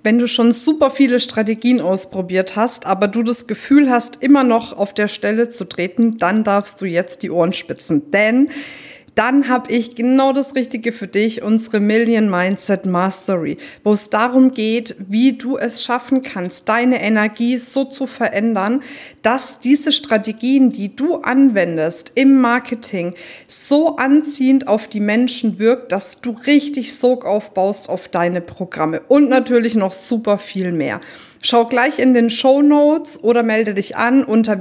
Wenn du schon super viele Strategien ausprobiert hast, aber du das Gefühl hast, immer noch auf der Stelle zu treten, dann darfst du jetzt die Ohren spitzen. Denn dann habe ich genau das Richtige für dich, unsere Million Mindset Mastery, wo es darum geht, wie du es schaffen kannst, deine Energie so zu verändern, dass diese Strategien, die du anwendest im Marketing, so anziehend auf die Menschen wirkt, dass du richtig Sog aufbaust auf deine Programme und natürlich noch super viel mehr. Schau gleich in den Shownotes oder melde dich an unter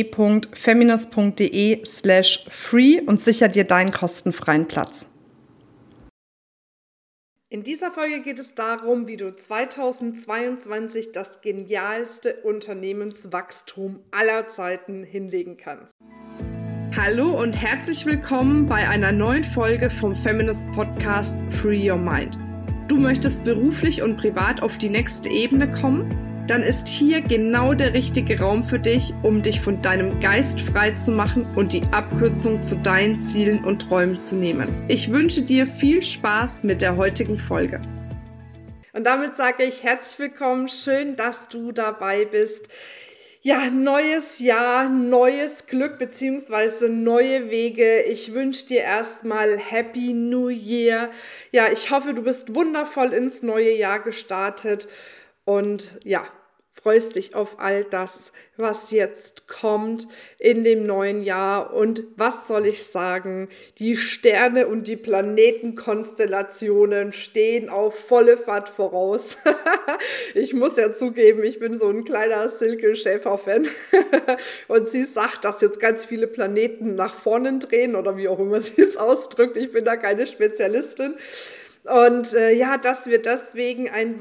www.feminist.de/free und sicher dir deinen kostenfreien Platz. In dieser Folge geht es darum, wie du 2022 das genialste Unternehmenswachstum aller Zeiten hinlegen kannst. Hallo und herzlich willkommen bei einer neuen Folge vom Feminist Podcast Free Your Mind. Du möchtest beruflich und privat auf die nächste Ebene kommen? Dann ist hier genau der richtige Raum für dich, um dich von deinem Geist frei zu machen und die Abkürzung zu deinen Zielen und Träumen zu nehmen. Ich wünsche dir viel Spaß mit der heutigen Folge. Und damit sage ich herzlich willkommen, schön, dass du dabei bist. Ja, neues Jahr, neues Glück bzw. neue Wege. Ich wünsche dir erstmal Happy New Year. Ja, ich hoffe, du bist wundervoll ins neue Jahr gestartet. Und ja, freust dich auf all das, was jetzt kommt in dem neuen Jahr. Und was soll ich sagen? Die Sterne und die Planetenkonstellationen stehen auf volle Fahrt voraus. Ich muss ja zugeben, ich bin so ein kleiner Silke Schäfer-Fan. Und sie sagt, dass jetzt ganz viele Planeten nach vorne drehen oder wie auch immer sie es ausdrückt. Ich bin da keine Spezialistin. Und dass wir deswegen ein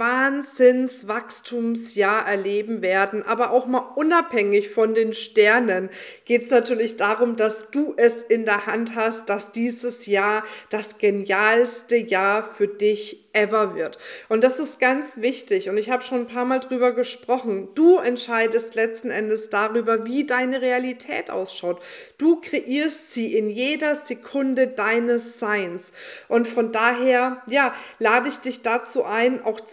Wahnsinnswachstumsjahr erleben werden, aber auch mal unabhängig von den Sternen geht es natürlich darum, dass du es in der Hand hast, dass dieses Jahr das genialste Jahr für dich ever wird. Und das ist ganz wichtig und ich habe schon ein paar Mal drüber gesprochen. Du entscheidest letzten Endes darüber, wie deine Realität ausschaut. Du kreierst sie in jeder Sekunde deines Seins. Und von daher, lade ich dich dazu ein, auch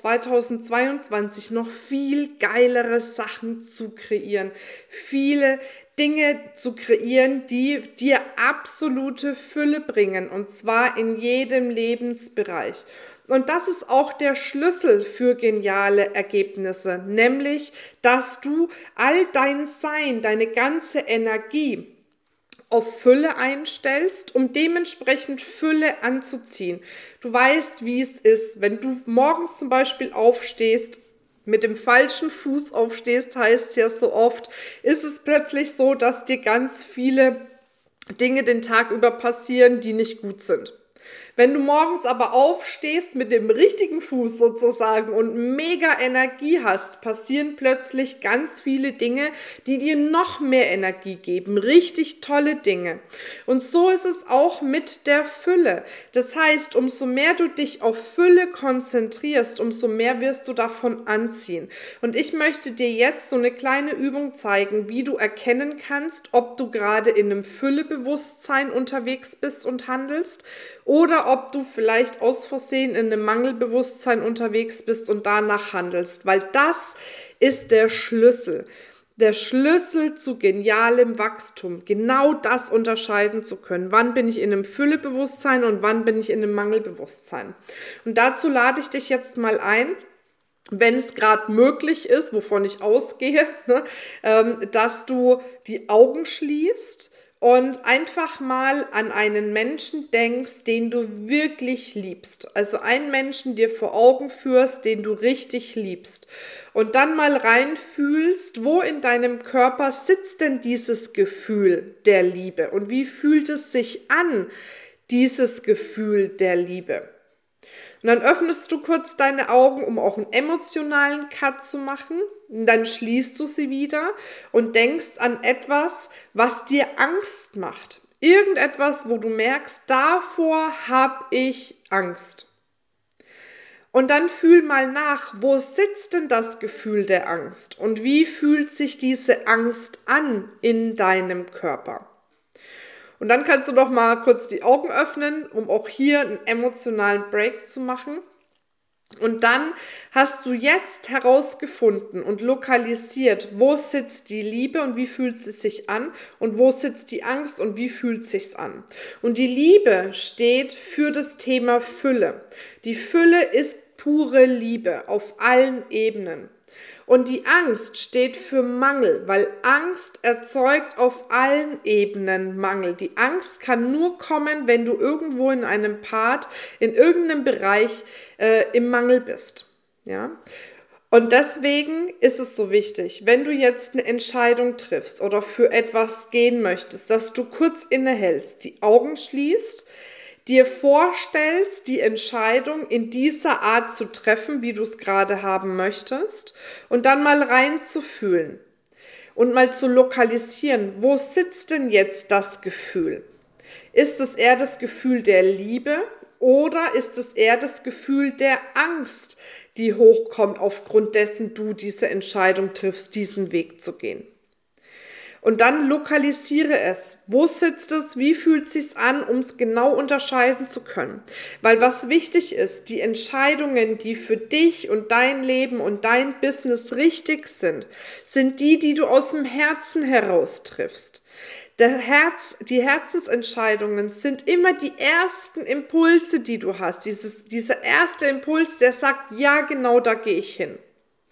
2022 noch viel geilere Sachen zu kreieren. Viele Dinge zu kreieren, die dir absolute Fülle bringen, und zwar in jedem Lebensbereich. Und das ist auch der Schlüssel für geniale Ergebnisse, nämlich, dass du all dein Sein, deine ganze Energie auf Fülle einstellst, um dementsprechend Fülle anzuziehen. Du weißt, wie es ist, wenn du morgens zum Beispiel aufstehst, mit dem falschen Fuß aufstehst, heißt es ja so oft, ist es plötzlich so, dass dir ganz viele Dinge den Tag über passieren, die nicht gut sind. Wenn du morgens aber aufstehst mit dem richtigen Fuß sozusagen und mega Energie hast, passieren plötzlich ganz viele Dinge, die dir noch mehr Energie geben. Richtig tolle Dinge. Und so ist es auch mit der Fülle. Das heißt, umso mehr du dich auf Fülle konzentrierst, umso mehr wirst du davon anziehen. Und ich möchte dir jetzt so eine kleine Übung zeigen, wie du erkennen kannst, ob du gerade in einem Füllebewusstsein unterwegs bist und handelst oder ob du vielleicht aus Versehen in einem Mangelbewusstsein unterwegs bist und danach handelst, weil das ist der Schlüssel. Der Schlüssel zu genialem Wachstum, genau das unterscheiden zu können. Wann bin ich in einem Füllebewusstsein und wann bin ich in einem Mangelbewusstsein? Und dazu lade ich dich jetzt mal ein, wenn es gerade möglich ist, wovon ich ausgehe, dass du die Augen schließt und einfach mal an einen Menschen denkst, den du wirklich liebst. Also einen Menschen dir vor Augen führst, den du richtig liebst. Und dann mal reinfühlst, wo in deinem Körper sitzt denn dieses Gefühl der Liebe? Und wie fühlt es sich an, dieses Gefühl der Liebe? Und dann öffnest du kurz deine Augen, um auch einen emotionalen Cut zu machen. Und dann schließt du sie wieder und denkst an etwas, was dir Angst macht. Irgendetwas, wo du merkst, davor habe ich Angst. Und dann fühl mal nach, wo sitzt denn das Gefühl der Angst? Und wie fühlt sich diese Angst an in deinem Körper? Und dann kannst du noch mal kurz die Augen öffnen, um auch hier einen emotionalen Break zu machen. Und dann hast du jetzt herausgefunden und lokalisiert, wo sitzt die Liebe und wie fühlt sie sich an und wo sitzt die Angst und wie fühlt sich's an. Und die Liebe steht für das Thema Fülle. Die Fülle ist pure Liebe auf allen Ebenen. Und die Angst steht für Mangel, weil Angst erzeugt auf allen Ebenen Mangel. Die Angst kann nur kommen, wenn du irgendwo in einem Part, in irgendeinem Bereich im Mangel bist. Ja? Und deswegen ist es so wichtig, wenn du jetzt eine Entscheidung triffst oder für etwas gehen möchtest, dass du kurz innehältst, die Augen schließt, dir vorstellst, die Entscheidung in dieser Art zu treffen, wie du es gerade haben möchtest, und dann mal reinzufühlen und mal zu lokalisieren, wo sitzt denn jetzt das Gefühl? Ist es eher das Gefühl der Liebe oder ist es eher das Gefühl der Angst, die hochkommt, aufgrund dessen du diese Entscheidung triffst, diesen Weg zu gehen? Und dann lokalisiere es. Wo sitzt es? Wie fühlt es sich an, um es genau unterscheiden zu können? Weil was wichtig ist, die Entscheidungen, die für dich und dein Leben und dein Business richtig sind, sind die, die du aus dem Herzen heraus triffst. Die Herzensentscheidungen sind immer die ersten Impulse, die du hast. Dieser erste Impuls, der sagt, ja, genau da gehe ich hin.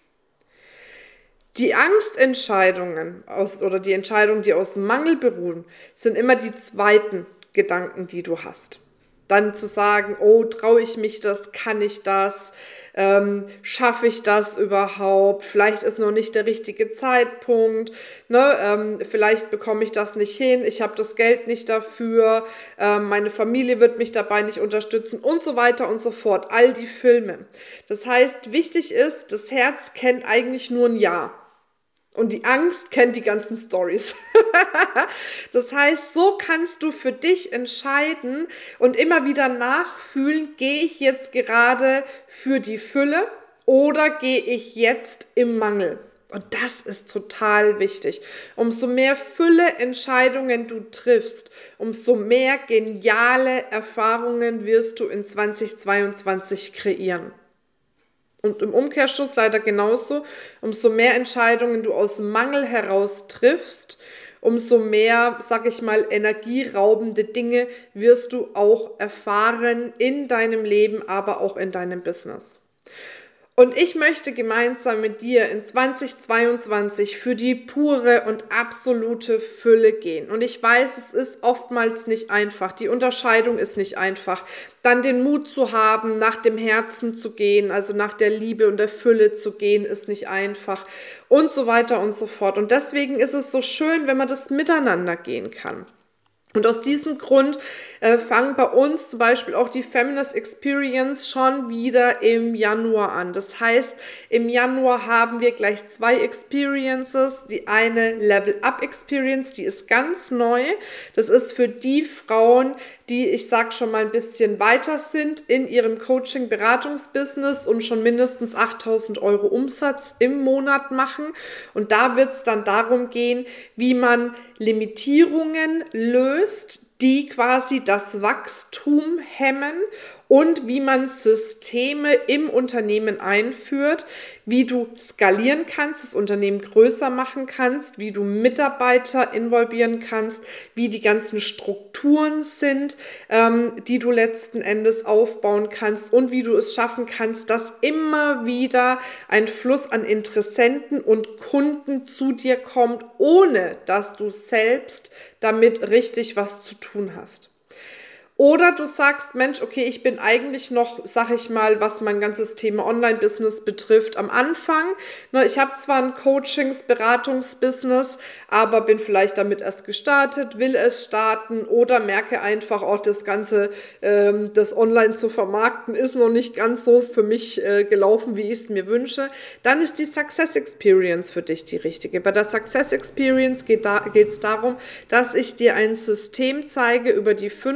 Die Angstentscheidungen oder die Entscheidungen, die aus Mangel beruhen, sind immer die zweiten Gedanken, die du hast. Dann zu sagen, oh, traue ich mich das, kann ich das, schaffe ich das überhaupt, vielleicht ist noch nicht der richtige Zeitpunkt, ne? Vielleicht bekomme ich das nicht hin, ich habe das Geld nicht dafür, meine Familie wird mich dabei nicht unterstützen und so weiter und so fort, all die Filme. Das heißt, wichtig ist, das Herz kennt eigentlich nur ein Ja. Und die Angst kennt die ganzen Storys. Das heißt, so kannst du für dich entscheiden und immer wieder nachfühlen, gehe ich jetzt gerade für die Fülle oder gehe ich jetzt im Mangel? Und das ist total wichtig. Umso mehr Fülle-Entscheidungen du triffst, umso mehr geniale Erfahrungen wirst du in 2022 kreieren. Und im Umkehrschluss leider genauso, umso mehr Entscheidungen du aus Mangel heraus triffst, umso mehr, sag ich mal, energieraubende Dinge wirst du auch erfahren in deinem Leben, aber auch in deinem Business. Und ich möchte gemeinsam mit dir in 2022 für die pure und absolute Fülle gehen. Und ich weiß, es ist oftmals nicht einfach. Die Unterscheidung ist nicht einfach. Dann den Mut zu haben, nach dem Herzen zu gehen, also nach der Liebe und der Fülle zu gehen, ist nicht einfach. Und so weiter und so fort. Und deswegen ist es so schön, wenn man das miteinander gehen kann. Und aus diesem Grund fangen bei uns zum Beispiel auch die Feminist Experience schon wieder im Januar an. Das heißt, im Januar haben wir gleich 2 Experiences. Die eine Level-Up Experience, die ist ganz neu. Das ist für die Frauen, die, ich sag schon mal, ein bisschen weiter sind in ihrem Coaching-Beratungsbusiness und schon mindestens 8.000 € Umsatz im Monat machen. Und da wird es dann darum gehen, wie man Limitierungen löst, die quasi das Wachstum hemmen und wie man Systeme im Unternehmen einführt, wie du skalieren kannst, das Unternehmen größer machen kannst, wie du Mitarbeiter involvieren kannst, wie die ganzen Strukturen sind, die du letzten Endes aufbauen kannst und wie du es schaffen kannst, dass immer wieder ein Fluss an Interessenten und Kunden zu dir kommt, ohne dass du selbst damit richtig was zu tun hast. Oder du sagst, Mensch, okay, ich bin eigentlich noch, sag ich mal, was mein ganzes Thema Online-Business betrifft, am Anfang. Ich habe zwar ein Beratungsbusiness, aber bin vielleicht damit erst gestartet, will es starten oder merke einfach auch, das Ganze, das Online zu vermarkten, ist noch nicht ganz so für mich gelaufen, wie ich es mir wünsche. Dann ist die Success Experience für dich die richtige. Bei der Success Experience geht es darum, dass ich dir ein System zeige über die 5 Tage,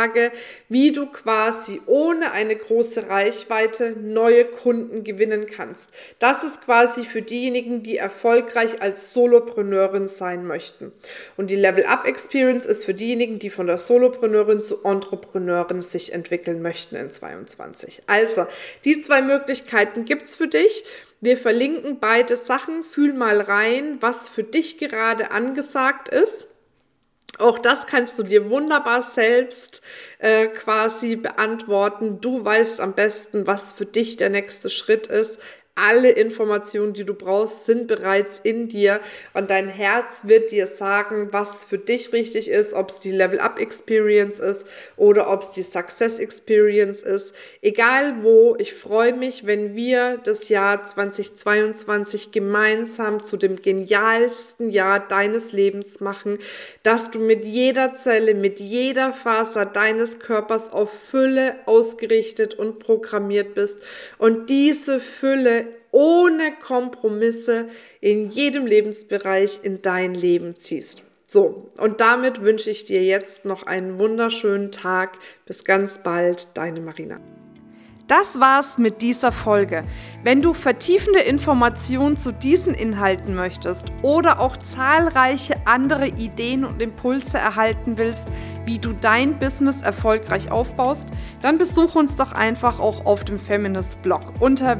sage, wie du quasi ohne eine große Reichweite neue Kunden gewinnen kannst. Das ist quasi für diejenigen, die erfolgreich als Solopreneurin sein möchten. Und die Level-Up-Experience ist für diejenigen, die von der Solopreneurin zu Entrepreneurin sich entwickeln möchten in 2022. Also, die 2 Möglichkeiten gibt's für dich. Wir verlinken beide Sachen. Fühl mal rein, was für dich gerade angesagt ist. Auch das kannst du dir wunderbar selbst quasi beantworten. Du weißt am besten, was für dich der nächste Schritt ist. Alle Informationen, die du brauchst, sind bereits in dir und dein Herz wird dir sagen, was für dich richtig ist, ob es die Level-Up-Experience ist oder ob es die Success-Experience ist. Egal wo, ich freue mich, wenn wir das Jahr 2022 gemeinsam zu dem genialsten Jahr deines Lebens machen, dass du mit jeder Zelle, mit jeder Faser deines Körpers auf Fülle ausgerichtet und programmiert bist und diese Fülle ohne Kompromisse in jedem Lebensbereich in dein Leben ziehst. So, und damit wünsche ich dir jetzt noch einen wunderschönen Tag. Bis ganz bald, deine Marina. Das war's mit dieser Folge. Wenn du vertiefende Informationen zu diesen Inhalten möchtest oder auch zahlreiche andere Ideen und Impulse erhalten willst, wie du dein Business erfolgreich aufbaust, dann besuch uns doch einfach auch auf dem Feminist-Blog. Unter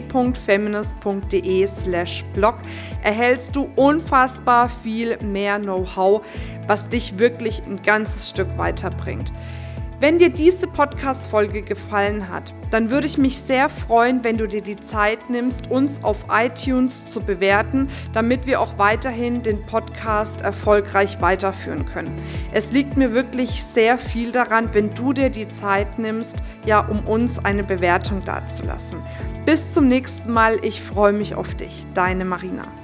www.feminist.de/blog erhältst du unfassbar viel mehr Know-how, was dich wirklich ein ganzes Stück weiterbringt. Wenn dir diese Podcast-Folge gefallen hat, dann würde ich mich sehr freuen, wenn du dir die Zeit nimmst, uns auf iTunes zu bewerten, damit wir auch weiterhin den Podcast erfolgreich weiterführen können. Es liegt mir wirklich sehr viel daran, wenn du dir die Zeit nimmst, um uns eine Bewertung dazulassen. Bis zum nächsten Mal, ich freue mich auf dich, deine Marina.